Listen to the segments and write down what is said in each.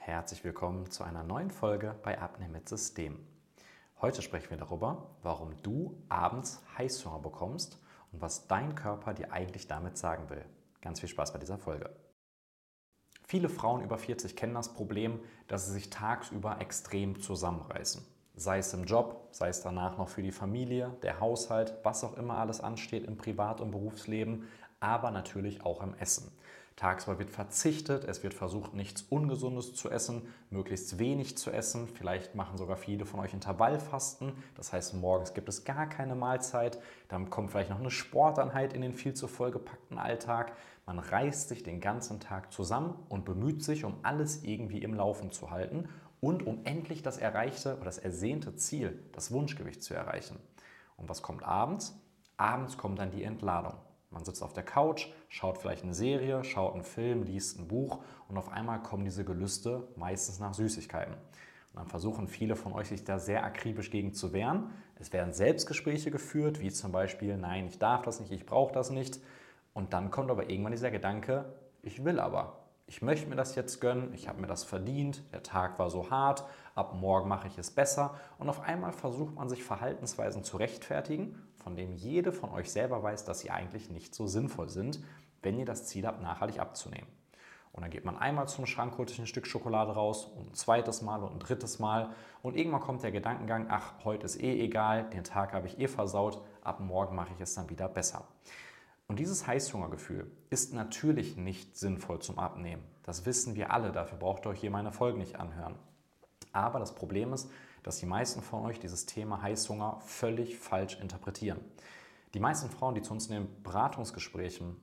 Herzlich willkommen zu einer neuen Folge bei Abnehmen mit System. Heute sprechen wir darüber, warum du abends Heißhunger bekommst und was dein Körper dir eigentlich damit sagen will. Ganz viel Spaß bei dieser Folge. Viele Frauen über 40 kennen das Problem, dass sie sich tagsüber extrem zusammenreißen. Sei es im Job, sei es danach noch für die Familie, der Haushalt, was auch immer alles ansteht im Privat- und Berufsleben, aber natürlich auch im Essen. Tagsüber wird verzichtet, es wird versucht, nichts Ungesundes zu essen, möglichst wenig zu essen. Vielleicht machen sogar viele von euch Intervallfasten. Das heißt, morgens gibt es gar keine Mahlzeit. Dann kommt vielleicht noch eine Sporteinheit in den viel zu vollgepackten Alltag. Man reißt sich den ganzen Tag zusammen und bemüht sich, um alles irgendwie im Laufen zu halten und um endlich das erreichte oder das ersehnte Ziel, das Wunschgewicht zu erreichen. Und was kommt abends? Abends kommt dann die Entladung. Man sitzt auf der Couch, schaut vielleicht eine Serie, schaut einen Film, liest ein Buch und auf einmal kommen diese Gelüste meistens nach Süßigkeiten. Und dann versuchen viele von euch, sich da sehr akribisch gegen zu wehren. Es werden Selbstgespräche geführt, wie zum Beispiel, nein, ich darf das nicht, ich brauche das nicht. Und dann kommt aber irgendwann dieser Gedanke, ich will aber. Ich möchte mir das jetzt gönnen, ich habe mir das verdient, der Tag war so hart, ab morgen mache ich es besser. Und auf einmal versucht man sich Verhaltensweisen zu rechtfertigen, von denen jede von euch selber weiß, dass sie eigentlich nicht so sinnvoll sind, wenn ihr das Ziel habt, nachhaltig abzunehmen. Und dann geht man einmal zum Schrank, holt sich ein Stück Schokolade raus und ein zweites Mal und ein drittes Mal. Und irgendwann kommt der Gedankengang, ach, heute ist eh egal, den Tag habe ich eh versaut, ab morgen mache ich es dann wieder besser. Und dieses Heißhungergefühl ist natürlich nicht sinnvoll zum Abnehmen. Das wissen wir alle, dafür braucht ihr euch hier meine Folgen nicht anhören. Aber das Problem ist, dass die meisten von euch dieses Thema Heißhunger völlig falsch interpretieren. Die meisten Frauen, die zu uns in den Beratungsgesprächen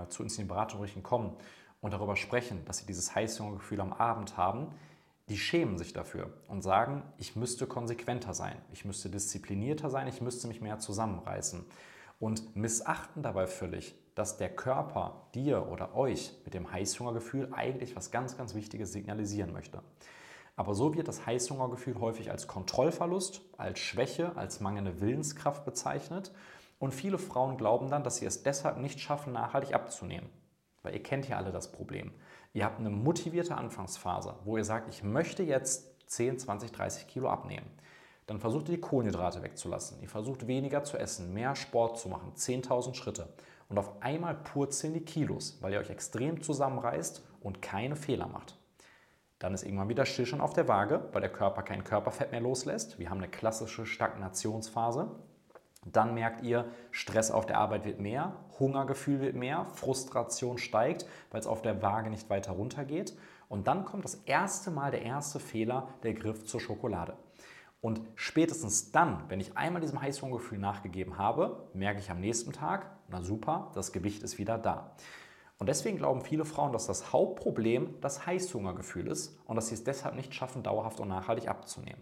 kommen und darüber sprechen, dass sie dieses Heißhungergefühl am Abend haben, die schämen sich dafür und sagen, ich müsste konsequenter sein, ich müsste disziplinierter sein, ich müsste mich mehr zusammenreißen und missachten dabei völlig, dass der Körper dir oder euch mit dem Heißhungergefühl eigentlich was ganz, ganz Wichtiges signalisieren möchte. Aber so wird das Heißhungergefühl häufig als Kontrollverlust, als Schwäche, als mangelnde Willenskraft bezeichnet. Und viele Frauen glauben dann, dass sie es deshalb nicht schaffen, nachhaltig abzunehmen. Weil ihr kennt ja alle das Problem. Ihr habt eine motivierte Anfangsphase, wo ihr sagt, ich möchte jetzt 10, 20, 30 Kilo abnehmen. Dann versucht ihr die Kohlenhydrate wegzulassen. Ihr versucht weniger zu essen, mehr Sport zu machen, 10.000 Schritte. Und auf einmal purzeln die Kilos, weil ihr euch extrem zusammenreißt und keine Fehler macht. Dann ist irgendwann wieder Stillstand auf der Waage, weil der Körper kein Körperfett mehr loslässt. Wir haben eine klassische Stagnationsphase. Dann merkt ihr, Stress auf der Arbeit wird mehr, Hungergefühl wird mehr, Frustration steigt, weil es auf der Waage nicht weiter runtergeht. Und dann kommt das erste Mal der erste Fehler, der Griff zur Schokolade. Und spätestens dann, wenn ich einmal diesem Heißhungergefühl nachgegeben habe, merke ich am nächsten Tag, na super, das Gewicht ist wieder da. Und deswegen glauben viele Frauen, dass das Hauptproblem das Heißhungergefühl ist und dass sie es deshalb nicht schaffen, dauerhaft und nachhaltig abzunehmen.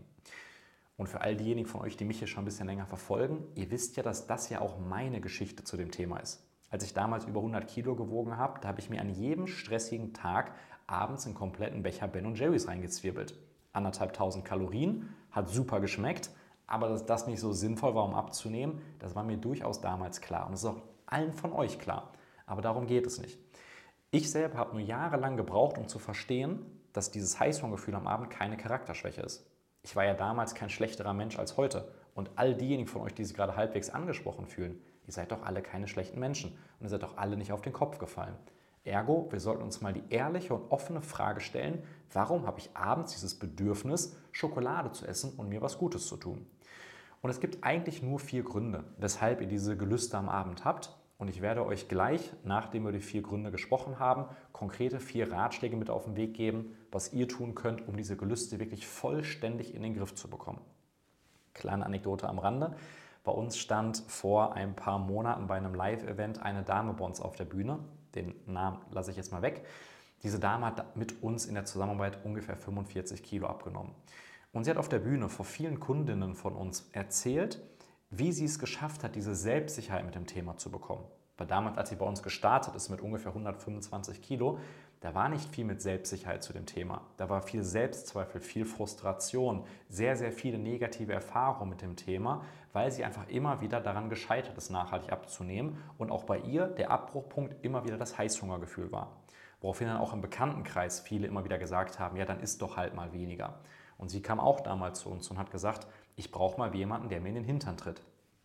Und für all diejenigen von euch, die mich hier schon ein bisschen länger verfolgen, ihr wisst ja, dass das ja auch meine Geschichte zu dem Thema ist. Als ich damals über 100 Kilo gewogen habe, da habe ich mir an jedem stressigen Tag abends einen kompletten Becher Ben Jerry's reingezwirbelt. 1.500 Kalorien, hat super geschmeckt, aber dass das nicht so sinnvoll war, um abzunehmen, das war mir durchaus damals klar. Und das ist auch allen von euch klar. Aber darum geht es nicht. Ich selber habe nur jahrelang gebraucht, um zu verstehen, dass dieses Heißhungergefühl am Abend keine Charakterschwäche ist. Ich war ja damals kein schlechterer Mensch als heute. Und all diejenigen von euch, die sich gerade halbwegs angesprochen fühlen, ihr seid doch alle keine schlechten Menschen. Und ihr seid doch alle nicht auf den Kopf gefallen. Ergo, wir sollten uns mal die ehrliche und offene Frage stellen, warum habe ich abends dieses Bedürfnis, Schokolade zu essen und mir was Gutes zu tun? Und es gibt eigentlich nur 4 Gründe, weshalb ihr diese Gelüste am Abend habt. Und ich werde euch gleich, nachdem wir die 4 Gründe gesprochen haben, konkrete 4 Ratschläge mit auf den Weg geben, was ihr tun könnt, um diese Gelüste wirklich vollständig in den Griff zu bekommen. Kleine Anekdote am Rande. Bei uns stand vor ein paar Monaten bei einem Live-Event eine Dame bei uns auf der Bühne. Den Namen lasse ich jetzt mal weg. Diese Dame hat mit uns in der Zusammenarbeit ungefähr 45 Kilo abgenommen. Und sie hat auf der Bühne vor vielen Kundinnen von uns erzählt, wie sie es geschafft hat, diese Selbstsicherheit mit dem Thema zu bekommen. Weil damals, als sie bei uns gestartet ist mit ungefähr 125 Kilo, da war nicht viel mit Selbstsicherheit zu dem Thema. Da war viel Selbstzweifel, viel Frustration, sehr, sehr viele negative Erfahrungen mit dem Thema, weil sie einfach immer wieder daran gescheitert ist, nachhaltig abzunehmen und auch bei ihr der Abbruchpunkt immer wieder das Heißhungergefühl war. Woraufhin dann auch im Bekanntenkreis viele immer wieder gesagt haben, ja, dann isst doch halt mal weniger. Und sie kam auch damals zu uns und hat gesagt, ich brauche mal jemanden, der mir in den Hintern tritt.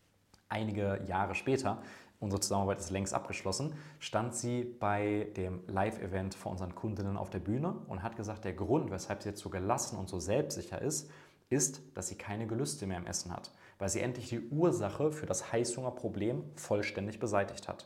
Einige Jahre später, unsere Zusammenarbeit ist längst abgeschlossen, stand sie bei dem Live-Event von unseren Kundinnen auf der Bühne und hat gesagt, der Grund, weshalb sie jetzt so gelassen und so selbstsicher ist, dass sie keine Gelüste mehr im Essen hat, weil sie endlich die Ursache für das Heißhungerproblem vollständig beseitigt hat.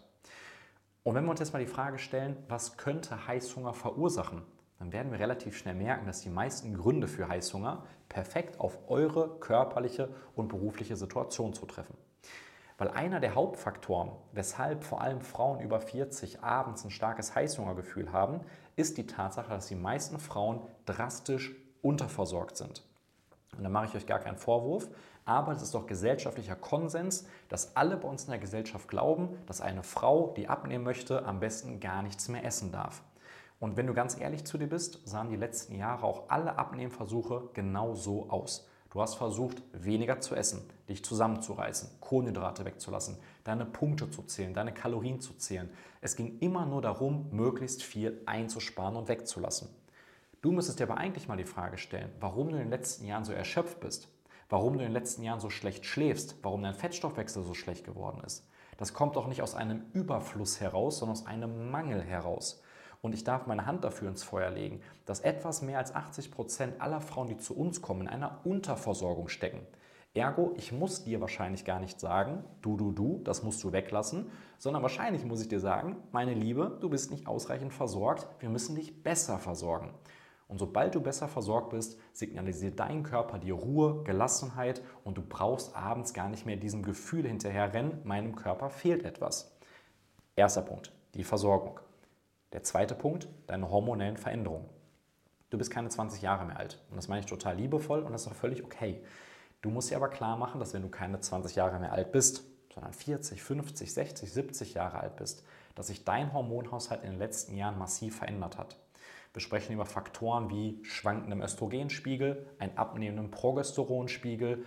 Und wenn wir uns jetzt mal die Frage stellen, was könnte Heißhunger verursachen, dann werden wir relativ schnell merken, dass die meisten Gründe für Heißhunger perfekt auf eure körperliche und berufliche Situation zutreffen. Weil einer der Hauptfaktoren, weshalb vor allem Frauen über 40 abends ein starkes Heißhungergefühl haben, ist die Tatsache, dass die meisten Frauen drastisch unterversorgt sind. Und da mache ich euch gar keinen Vorwurf, aber es ist doch gesellschaftlicher Konsens, dass alle bei uns in der Gesellschaft glauben, dass eine Frau, die abnehmen möchte, am besten gar nichts mehr essen darf. Und wenn du ganz ehrlich zu dir bist, sahen die letzten Jahre auch alle Abnehmversuche genau so aus. Du hast versucht, weniger zu essen, dich zusammenzureißen, Kohlenhydrate wegzulassen, deine Punkte zu zählen, deine Kalorien zu zählen. Es ging immer nur darum, möglichst viel einzusparen und wegzulassen. Du müsstest dir aber eigentlich mal die Frage stellen, warum du in den letzten Jahren so erschöpft bist, warum du in den letzten Jahren so schlecht schläfst, warum dein Fettstoffwechsel so schlecht geworden ist. Das kommt doch nicht aus einem Überfluss heraus, sondern aus einem Mangel heraus. Und ich darf meine Hand dafür ins Feuer legen, dass etwas mehr als 80% aller Frauen, die zu uns kommen, in einer Unterversorgung stecken. Ergo, ich muss dir wahrscheinlich gar nicht sagen, das musst du weglassen, sondern wahrscheinlich muss ich dir sagen, meine Liebe, du bist nicht ausreichend versorgt, wir müssen dich besser versorgen. Und sobald du besser versorgt bist, signalisiert dein Körper dir Ruhe, Gelassenheit und du brauchst abends gar nicht mehr diesem Gefühl hinterherrennen, meinem Körper fehlt etwas. Erster Punkt, die Versorgung. Der zweite Punkt, deine hormonellen Veränderungen. Du bist keine 20 Jahre mehr alt und das meine ich total liebevoll und das ist auch völlig okay. Du musst dir aber klar machen, dass wenn du keine 20 Jahre mehr alt bist, sondern 40, 50, 60, 70 Jahre alt bist, dass sich dein Hormonhaushalt in den letzten Jahren massiv verändert hat. Wir sprechen über Faktoren wie schwankendem Östrogenspiegel, einen abnehmenden Progesteronspiegel,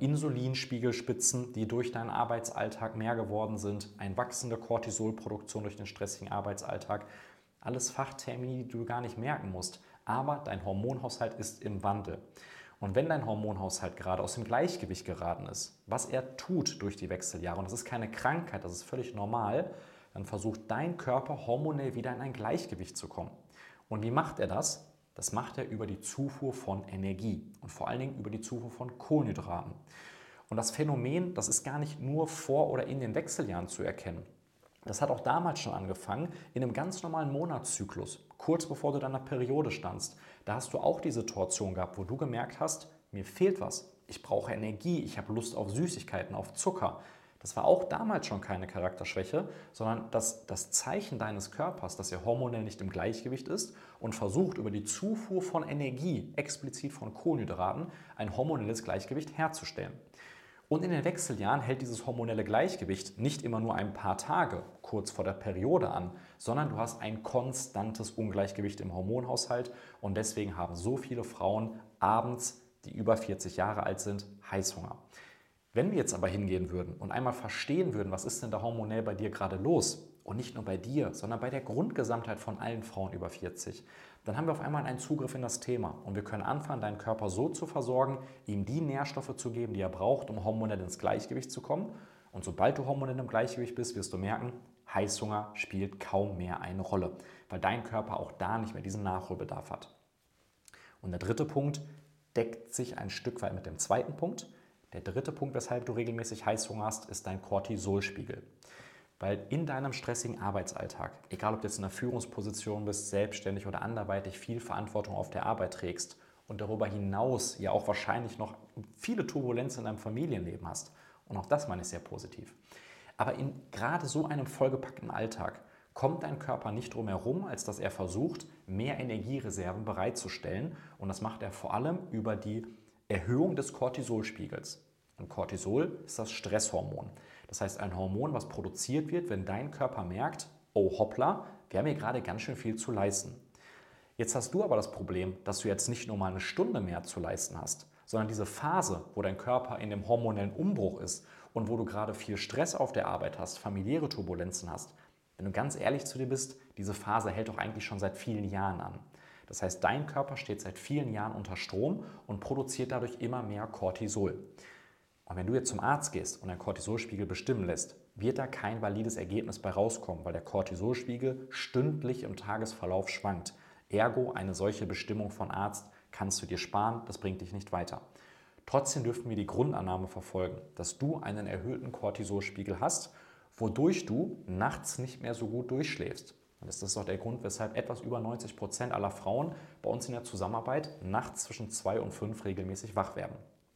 Insulinspiegelspitzen, die durch deinen Arbeitsalltag mehr geworden sind, eine wachsende Cortisolproduktion durch den stressigen Arbeitsalltag. Alles Fachtermini, die du gar nicht merken musst. Aber dein Hormonhaushalt ist im Wandel. Und wenn dein Hormonhaushalt gerade aus dem Gleichgewicht geraten ist, was er tut durch die Wechseljahre, und das ist keine Krankheit, das ist völlig normal, dann versucht dein Körper hormonell wieder in ein Gleichgewicht zu kommen. Und wie macht er das? Das macht er über die Zufuhr von Energie und vor allen Dingen über die Zufuhr von Kohlenhydraten. Und das Phänomen, das ist gar nicht nur vor oder in den Wechseljahren zu erkennen. Das hat auch damals schon angefangen, in einem ganz normalen Monatszyklus, kurz bevor du deiner Periode standst. Da hast du auch die Situation gehabt, wo du gemerkt hast, mir fehlt was. Ich brauche Energie, ich habe Lust auf Süßigkeiten, auf Zucker. Das war auch damals schon keine Charakterschwäche, sondern das Zeichen deines Körpers, dass er hormonell nicht im Gleichgewicht ist und versucht, über die Zufuhr von Energie, explizit von Kohlenhydraten, ein hormonelles Gleichgewicht herzustellen. Und in den Wechseljahren hält dieses hormonelle Gleichgewicht nicht immer nur ein paar Tage kurz vor der Periode an, sondern du hast ein konstantes Ungleichgewicht im Hormonhaushalt und deswegen haben so viele Frauen abends, die über 40 Jahre alt sind, Heißhunger. Wenn wir jetzt aber hingehen würden und einmal verstehen würden, was ist denn da hormonell bei dir gerade los und nicht nur bei dir, sondern bei der Grundgesamtheit von allen Frauen über 40, dann haben wir auf einmal einen Zugriff in das Thema und wir können anfangen, deinen Körper so zu versorgen, ihm die Nährstoffe zu geben, die er braucht, um hormonell ins Gleichgewicht zu kommen. Und sobald du hormonell im Gleichgewicht bist, wirst du merken, Heißhunger spielt kaum mehr eine Rolle, weil dein Körper auch da nicht mehr diesen Nachholbedarf hat. Und der dritte Punkt deckt sich ein Stück weit mit dem zweiten Punkt. Der dritte Punkt, weshalb du regelmäßig Heißhunger hast, ist dein Cortisolspiegel. Weil in deinem stressigen Arbeitsalltag, egal ob du jetzt in einer Führungsposition bist, selbstständig oder anderweitig viel Verantwortung auf der Arbeit trägst und darüber hinaus ja auch wahrscheinlich noch viele Turbulenzen in deinem Familienleben hast, und auch das meine ich sehr positiv. Aber in gerade so einem vollgepackten Alltag kommt dein Körper nicht drum herum, als dass er versucht, mehr Energiereserven bereitzustellen. Und das macht er vor allem über die Erhöhung des Cortisolspiegels. Und Cortisol ist das Stresshormon. Das heißt, ein Hormon, was produziert wird, wenn dein Körper merkt, oh hoppla, wir haben hier gerade ganz schön viel zu leisten. Jetzt hast du aber das Problem, dass du jetzt nicht nur mal eine Stunde mehr zu leisten hast, sondern diese Phase, wo dein Körper in dem hormonellen Umbruch ist und wo du gerade viel Stress auf der Arbeit hast, familiäre Turbulenzen hast, Wenn du ganz ehrlich zu dir bist, diese Phase hält doch eigentlich schon seit vielen Jahren an. Das heißt, dein Körper steht seit vielen Jahren unter Strom und produziert dadurch immer mehr Cortisol. Und wenn du jetzt zum Arzt gehst und deinen Cortisolspiegel bestimmen lässt, wird da kein valides Ergebnis bei rauskommen, weil der Cortisolspiegel stündlich im Tagesverlauf schwankt. Ergo, eine solche Bestimmung von Arzt kannst du dir sparen, das bringt dich nicht weiter. Trotzdem dürfen wir die Grundannahme verfolgen, dass du einen erhöhten Cortisolspiegel hast, wodurch du nachts nicht mehr so gut durchschläfst. Und das ist auch der Grund, weshalb etwas über 90% aller Frauen bei uns in der Zusammenarbeit nachts zwischen 2 und 5 regelmäßig wach werden.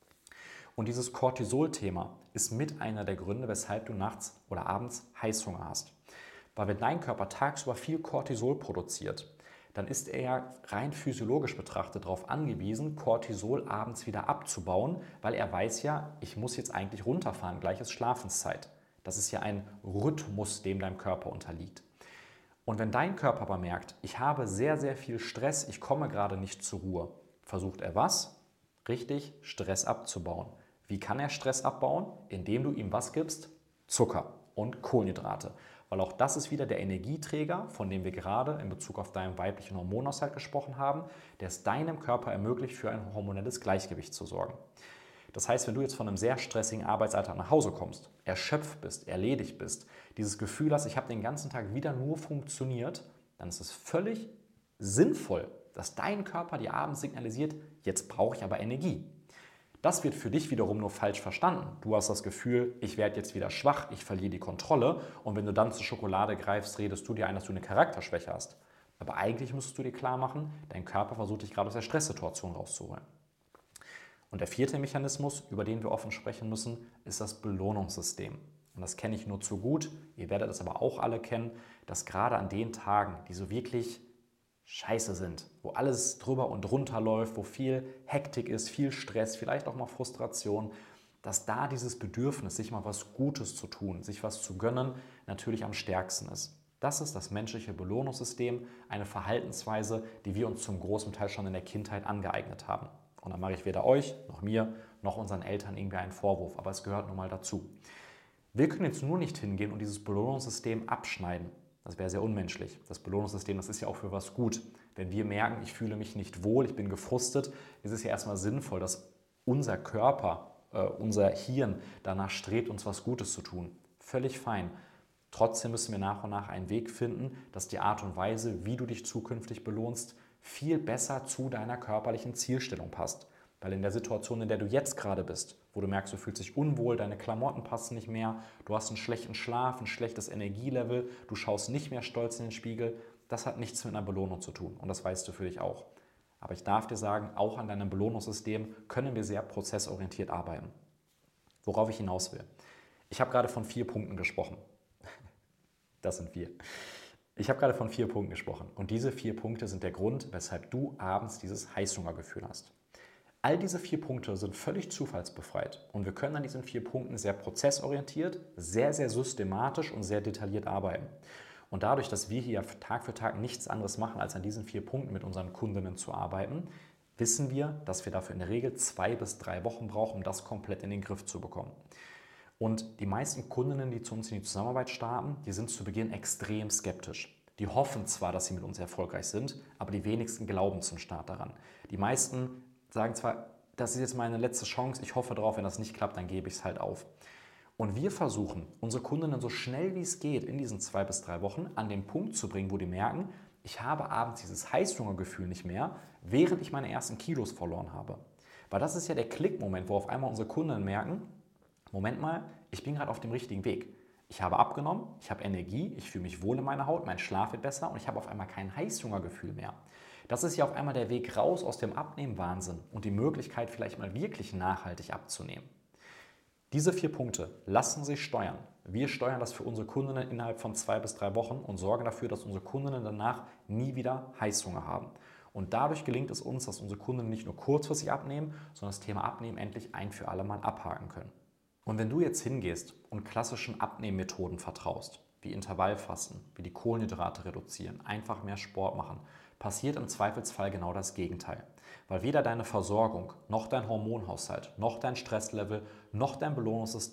Und dieses Cortisol-Thema ist mit einer der Gründe, weshalb du nachts oder abends Heißhunger hast. Weil wenn dein Körper tagsüber viel Cortisol produziert, dann ist er ja rein physiologisch betrachtet darauf angewiesen, Cortisol abends wieder abzubauen, weil er weiß ja, ich muss jetzt eigentlich runterfahren, gleich ist Schlafenszeit. Das ist ja ein Rhythmus, dem dein Körper unterliegt. Und wenn dein Körper aber merkt, ich habe sehr, sehr viel Stress, ich komme gerade nicht zur Ruhe, versucht er was? Richtig, Stress abzubauen. Wie kann er Stress abbauen? Indem du ihm was gibst? Zucker und Kohlenhydrate. Weil auch das ist wieder der Energieträger, von dem wir gerade in Bezug auf deinen weiblichen Hormonhaushalt gesprochen haben, der es deinem Körper ermöglicht, für ein hormonelles Gleichgewicht zu sorgen. Das heißt, wenn du jetzt von einem sehr stressigen Arbeitsalltag nach Hause kommst, erschöpft bist, erledigt bist, dieses Gefühl hast, ich habe den ganzen Tag wieder nur funktioniert, dann ist es völlig sinnvoll, dass dein Körper dir abends signalisiert, jetzt brauche ich aber Energie. Das wird für dich wiederum nur falsch verstanden. Du hast das Gefühl, ich werde jetzt wieder schwach, ich verliere die Kontrolle und wenn du dann zur Schokolade greifst, redest du dir ein, dass du eine Charakterschwäche hast. Aber eigentlich müsstest du dir klar machen, dein Körper versucht dich gerade aus der Stresssituation rauszuholen. Und der vierte Mechanismus, über den wir offen sprechen müssen, ist das Belohnungssystem. Und das kenne ich nur zu gut, ihr werdet das aber auch alle kennen, dass gerade an den Tagen, die so wirklich scheiße sind, wo alles drüber und drunter läuft, wo viel Hektik ist, viel Stress, vielleicht auch mal Frustration, dass da dieses Bedürfnis, sich mal was Gutes zu tun, sich was zu gönnen, natürlich am stärksten ist. Das ist das menschliche Belohnungssystem, eine Verhaltensweise, die wir uns zum großen Teil schon in der Kindheit angeeignet haben. Und dann mache ich weder euch, noch mir, noch unseren Eltern irgendwie einen Vorwurf, aber es gehört nun mal dazu. Wir können jetzt nur nicht hingehen und dieses Belohnungssystem abschneiden. Das wäre sehr unmenschlich. Das Belohnungssystem, das ist ja auch für was gut. Wenn wir merken, ich fühle mich nicht wohl, ich bin gefrustet, ist es ja erstmal sinnvoll, dass unser Körper, unser Hirn danach strebt, uns was Gutes zu tun. Völlig fein. Trotzdem müssen wir nach und nach einen Weg finden, dass die Art und Weise, wie du dich zukünftig belohnst, viel besser zu deiner körperlichen Zielstellung passt. Weil in der Situation, in der du jetzt gerade bist, wo du merkst, du fühlst dich unwohl, deine Klamotten passen nicht mehr, du hast einen schlechten Schlaf, ein schlechtes Energielevel, du schaust nicht mehr stolz in den Spiegel, das hat nichts mit einer Belohnung zu tun und das weißt du für dich auch. Aber ich darf dir sagen, auch an deinem Belohnungssystem können wir sehr prozessorientiert arbeiten. Worauf ich hinaus will. Ich habe gerade von 4 Punkten gesprochen. Das sind 4. Ich habe gerade von 4 Punkten gesprochen und diese 4 Punkte sind der Grund, weshalb du abends dieses Heißhungergefühl hast. All diese 4 Punkte sind völlig zufallsbefreit und wir können an diesen 4 Punkten sehr prozessorientiert, sehr, sehr systematisch und sehr detailliert arbeiten. Und dadurch, dass wir hier Tag für Tag nichts anderes machen, als an diesen 4 Punkten mit unseren Kundinnen zu arbeiten, wissen wir, dass wir dafür in der Regel 2 bis 3 Wochen brauchen, um das komplett in den Griff zu bekommen. Und die meisten Kundinnen, die zu uns in die Zusammenarbeit starten, die sind zu Beginn extrem skeptisch. Die hoffen zwar, dass sie mit uns erfolgreich sind, aber die wenigsten glauben zum Start daran. Die meisten sagen zwar, das ist jetzt meine letzte Chance, ich hoffe darauf, wenn das nicht klappt, dann gebe ich es halt auf. Und wir versuchen, unsere Kundinnen so schnell wie es geht in diesen 2 bis 3 Wochen an den Punkt zu bringen, wo die merken, ich habe abends dieses Heißhungergefühl nicht mehr, während ich meine ersten Kilos verloren habe. Weil das ist ja der Klickmoment, wo auf einmal unsere Kundinnen merken, Moment mal, ich bin gerade auf dem richtigen Weg. Ich habe abgenommen, ich habe Energie, ich fühle mich wohl in meiner Haut, mein Schlaf wird besser und ich habe auf einmal kein Heißhungergefühl mehr. Das ist ja auf einmal der Weg raus aus dem Abnehmen-Wahnsinn und die Möglichkeit, vielleicht mal wirklich nachhaltig abzunehmen. Diese 4 Punkte lassen sich steuern. Wir steuern das für unsere Kundinnen innerhalb von 2 bis 3 Wochen und sorgen dafür, dass unsere Kundinnen danach nie wieder Heißhunger haben. Und dadurch gelingt es uns, dass unsere Kundinnen nicht nur kurzfristig abnehmen, sondern das Thema Abnehmen endlich ein für alle Mal abhaken können. Und wenn du jetzt hingehst und klassischen Abnehmmethoden vertraust, wie Intervallfasten, wie die Kohlenhydrate reduzieren, einfach mehr Sport machen, passiert im Zweifelsfall genau das Gegenteil. Weil weder deine Versorgung, noch dein Hormonhaushalt, noch dein Stresslevel, noch dein Belohnungssystem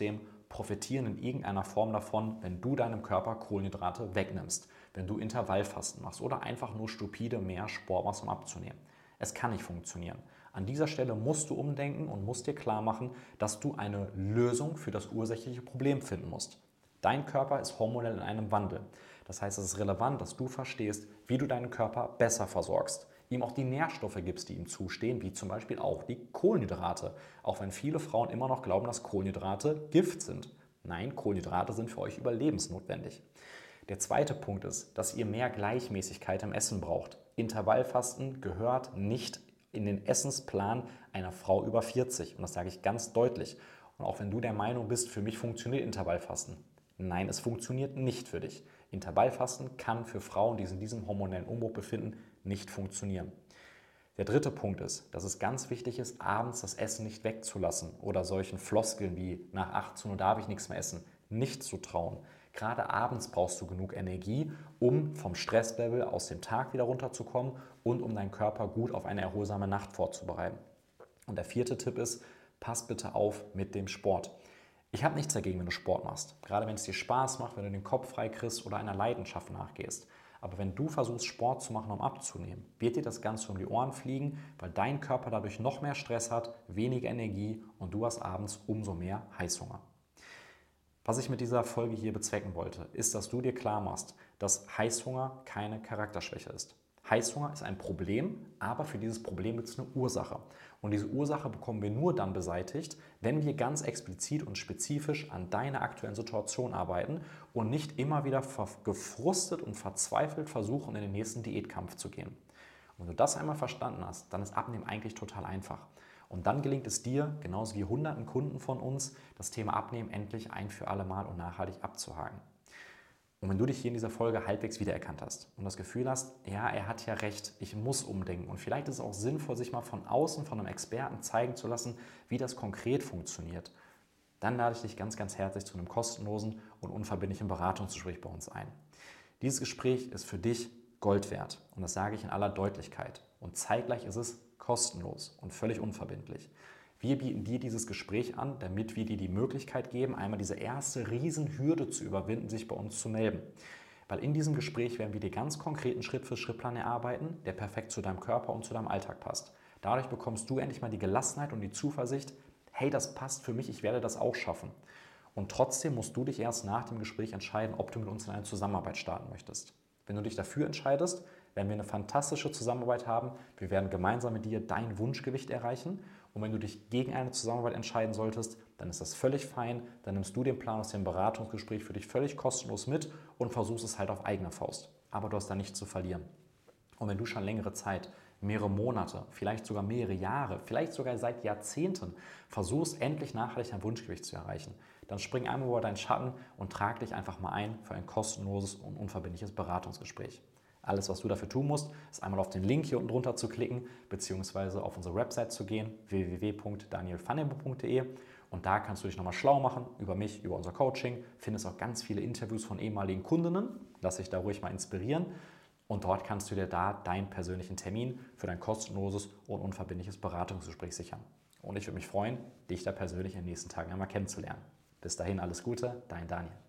profitieren in irgendeiner Form davon, wenn du deinem Körper Kohlenhydrate wegnimmst, wenn du Intervallfasten machst oder einfach nur stupide mehr Sport machst, um abzunehmen. Es kann nicht funktionieren. An dieser Stelle musst du umdenken und musst dir klar machen, dass du eine Lösung für das ursächliche Problem finden musst. Dein Körper ist hormonell in einem Wandel. Das heißt, es ist relevant, dass du verstehst, wie du deinen Körper besser versorgst, ihm auch die Nährstoffe gibst, die ihm zustehen, wie zum Beispiel auch die Kohlenhydrate. Auch wenn viele Frauen immer noch glauben, dass Kohlenhydrate Gift sind. Nein, Kohlenhydrate sind für euch überlebensnotwendig. Der zweite Punkt ist, dass ihr mehr Gleichmäßigkeit im Essen braucht. Intervallfasten gehört nicht in den Essensplan einer Frau über 40. Und das sage ich ganz deutlich. Und auch wenn du der Meinung bist, für mich funktioniert Intervallfasten. Nein, es funktioniert nicht für dich. Intervallfasten kann für Frauen, die sich in diesem hormonellen Umbruch befinden, nicht funktionieren. Der dritte Punkt ist, dass es ganz wichtig ist, abends das Essen nicht wegzulassen oder solchen Floskeln wie nach 18 Uhr darf ich nichts mehr essen, nicht zu trauen. Gerade abends brauchst du genug Energie, um vom Stresslevel aus dem Tag wieder runterzukommen und um deinen Körper gut auf eine erholsame Nacht vorzubereiten. Und der vierte Tipp ist, pass bitte auf mit dem Sport. Ich habe nichts dagegen, wenn du Sport machst. Gerade wenn es dir Spaß macht, wenn du den Kopf frei kriegst oder einer Leidenschaft nachgehst. Aber wenn du versuchst, Sport zu machen, um abzunehmen, wird dir das Ganze um die Ohren fliegen, weil dein Körper dadurch noch mehr Stress hat, weniger Energie und du hast abends umso mehr Heißhunger. Was ich mit dieser Folge hier bezwecken wollte, ist, dass du dir klar machst, dass Heißhunger keine Charakterschwäche ist. Heißhunger ist ein Problem, aber für dieses Problem gibt es eine Ursache. Und diese Ursache bekommen wir nur dann beseitigt, wenn wir ganz explizit und spezifisch an deiner aktuellen Situation arbeiten und nicht immer wieder gefrustet und verzweifelt versuchen, in den nächsten Diätkampf zu gehen. Und wenn du das einmal verstanden hast, dann ist Abnehmen eigentlich total einfach. Und dann gelingt es dir, genauso wie hunderten Kunden von uns, das Thema Abnehmen endlich ein für alle Mal und nachhaltig abzuhaken. Und wenn du dich hier in dieser Folge halbwegs wiedererkannt hast und das Gefühl hast, ja, er hat ja recht, ich muss umdenken und vielleicht ist es auch sinnvoll, sich mal von außen, von einem Experten zeigen zu lassen, wie das konkret funktioniert, dann lade ich dich ganz, ganz herzlich zu einem kostenlosen und unverbindlichen Beratungsgespräch bei uns ein. Dieses Gespräch ist für dich Gold wert und das sage ich in aller Deutlichkeit. Und zeitgleich ist es kostenlos und völlig unverbindlich. Wir bieten dir dieses Gespräch an, damit wir dir die Möglichkeit geben, einmal diese erste Riesenhürde zu überwinden, sich bei uns zu melden. Weil in diesem Gespräch werden wir dir ganz konkreten Schritt-für-Schritt-Plan erarbeiten, der perfekt zu deinem Körper und zu deinem Alltag passt. Dadurch bekommst du endlich mal die Gelassenheit und die Zuversicht, hey, das passt für mich, ich werde das auch schaffen. Und trotzdem musst du dich erst nach dem Gespräch entscheiden, ob du mit uns in eine Zusammenarbeit starten möchtest. Wenn du dich dafür entscheidest, werden wir eine fantastische Zusammenarbeit haben. Wir werden gemeinsam mit dir dein Wunschgewicht erreichen. Und wenn du dich gegen eine Zusammenarbeit entscheiden solltest, dann ist das völlig fein. Dann nimmst du den Plan aus dem Beratungsgespräch für dich völlig kostenlos mit und versuchst es halt auf eigene Faust. Aber du hast da nichts zu verlieren. Und wenn du schon längere Zeit, mehrere Monate, vielleicht sogar mehrere Jahre, vielleicht sogar seit Jahrzehnten versuchst, endlich nachhaltig dein Wunschgewicht zu erreichen, dann spring einmal über deinen Schatten und trag dich einfach mal ein für ein kostenloses und unverbindliches Beratungsgespräch. Alles, was du dafür tun musst, ist einmal auf den Link hier unten drunter zu klicken, beziehungsweise auf unsere Website zu gehen, www.danielvandenburg.de, und da kannst du dich nochmal schlau machen über mich, über unser Coaching, findest auch ganz viele Interviews von ehemaligen Kundinnen, lass dich da ruhig mal inspirieren und dort kannst du dir da deinen persönlichen Termin für dein kostenloses und unverbindliches Beratungsgespräch sichern. Und ich würde mich freuen, dich da persönlich in den nächsten Tagen einmal kennenzulernen. Bis dahin alles Gute, dein Daniel.